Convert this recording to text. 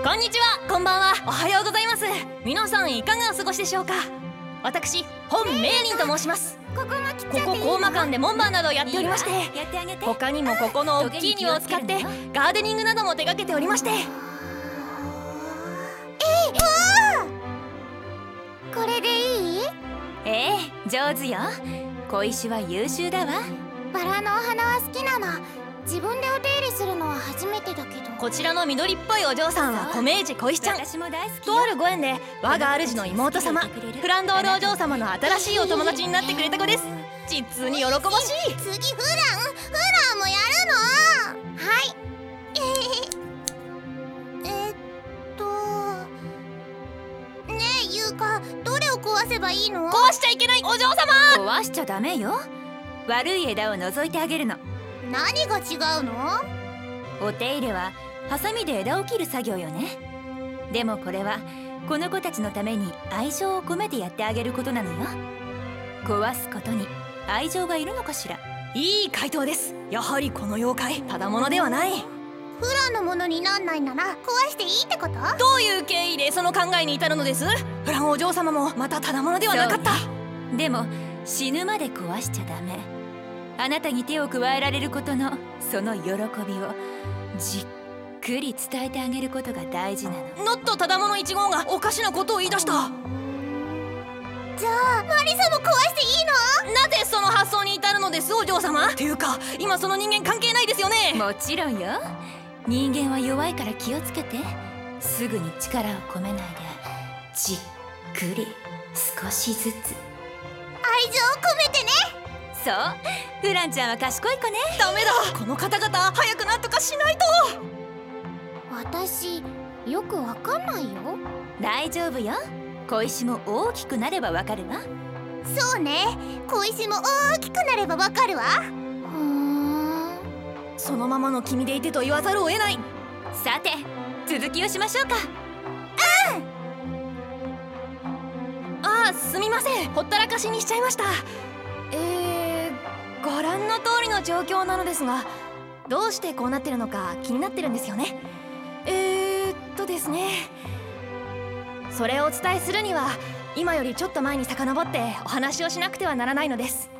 こんにちは、こんばんは、おはようございます。皆さんいかがお過ごしでしょうか。私、本メイリンと申します。ここコーマ館で門番などをやっておりまして、他にもここの大きい庭を使ってガーデニングなども手掛けておりまして。 これでいい？ 上手よ。小石は優秀だわ。 バラのお花は好きなの。自分でお手入れするのは初めてだけど。 こちらの緑っぽいお嬢さんは米市小石ちゃん。 私も大好き。 とあるご縁で我が主の妹様フランドールお嬢様の新しいお友達になってくれた子です。実に喜ばしい。 次フランもやるの？はい。ねえゆうか、どれを壊せばいいの？ 壊しちゃいけないお嬢様。 壊しちゃダメよ。悪い枝を除いてあげるの。 何が違うの？ お手入れはハサミで枝を切る作業よね。でもこれはこの子たちのために愛情を込めてやってあげることなのよ。壊すことに愛情がいるのかしら。 いい回答です。やはりこの妖怪ただものではない。 フランのものになんないなら壊していいってこと？ どういう経緯でその考えに至るのです？フランお嬢様もまたただものではなかった。 でも死ぬまで壊しちゃダメ。あなたに手を加えられることのその喜びをじっくり伝えてあげることが大事なの。 ノットただもの1号がおかしなことを言い出した。 じゃあマリサも壊していいの？ なぜその発想に至るのですお嬢様。っていうか今その人間関係ないですよね。 もちろんよ。人間は弱いから気をつけて。すぐに力を込めないでじっくり少しずつ愛情を込めてね。 そう、フランちゃんは賢い子ね。 ダメだ、この方々早くなんとかしないと。 私よくわかんないよ。 大丈夫よ。小石も大きくなればわかるわ。 そうね、小石も大きくなればわかるわ。 そのままの君でいてと言わざるを得ない。 さて続きをしましょうか。 ああ、すみません、ほったらかしにしちゃいました。ご覧の通りの状況なのですが、どうしてこうなってるのか気になってるんですよね。ですね、それをお伝えするには今よりちょっと前に遡ってお話をしなくてはならないのです。